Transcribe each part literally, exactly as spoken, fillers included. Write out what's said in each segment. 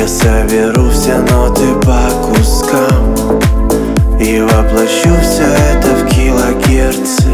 соберу все ноты по кускам и воплощу все это в килогерцы,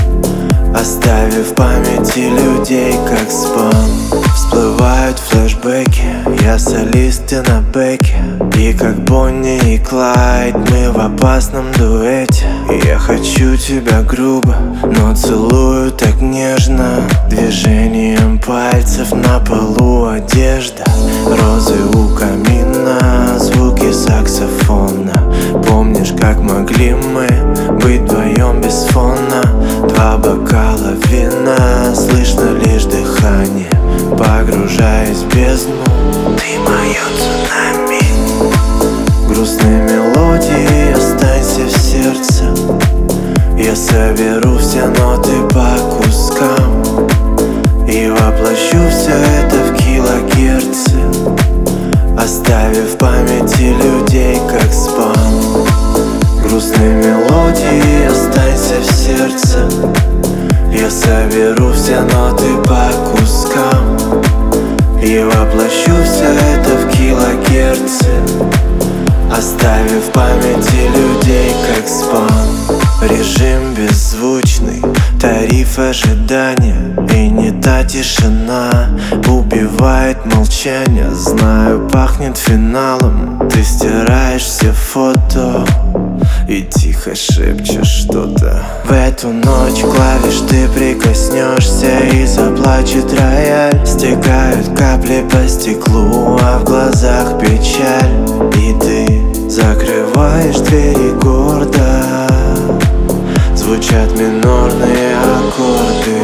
оставив в памяти людей как спам. Всплывают флешбеки, я солист и на бэке, и как Бонни и Клайд мы в опасном дуэте. Я хочу тебя грубо, но целую так нежно, движением пальцев на полу одежда. Розы у камина, звуки саксофона. Помнишь, как могли мы быть вдвоем без фона? Два бокала вина, слышно лишь дыхание, погружаясь в бездну. Ты моё цунами. Грустные мелодии, останься в сердце. Я соберу все ноты по кускам и воплощу все это в килогерцы, оставив в памяти людей как спам. Грустные мелодии, останься в сердце. Я соберу все ноты по кускам и воплощу все это в килогерцы, оставив в памяти людей как спам. Режим беззвучный, тариф ожидания, и не та тишина убивает молчание. Знаю, пахнет финалом, ты стираешь все фото и тихо шепчешь что-то. В эту ночь клавиш ты прикоснешься и заплачет рояль. Стекают капли по стеклу, а в глазах печаль. И ты закрываешь двери гордо, звучат минорные аккорды.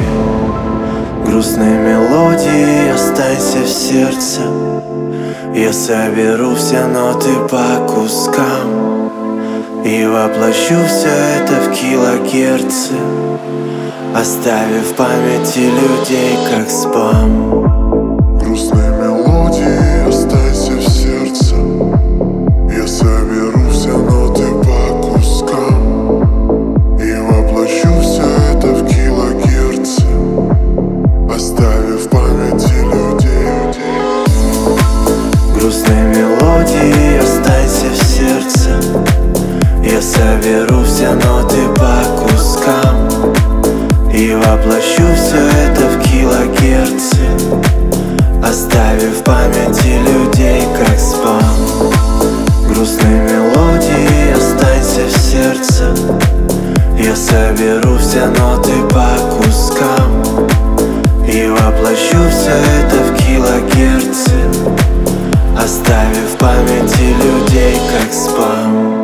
Грустные мелодии, останься в сердце. Я соберу все ноты по кускам и воплощу все это в килогерцы, оставив в памяти людей как спам. Грустные мелодии, останься в сердце. Я соберу все ноты по кускам и воплощу все это в килогерцы, оставив в памяти людей. Грустные мелодии, останься в сердце. Я соберу все ноты по кускам и воплощу все это в килогерцы, оставив в памяти людей как спам. Грустные мелодии, останься в сердце. Я соберу все ноты по кускам и воплощу все это в килогерцы, оставив в памяти людей как спам.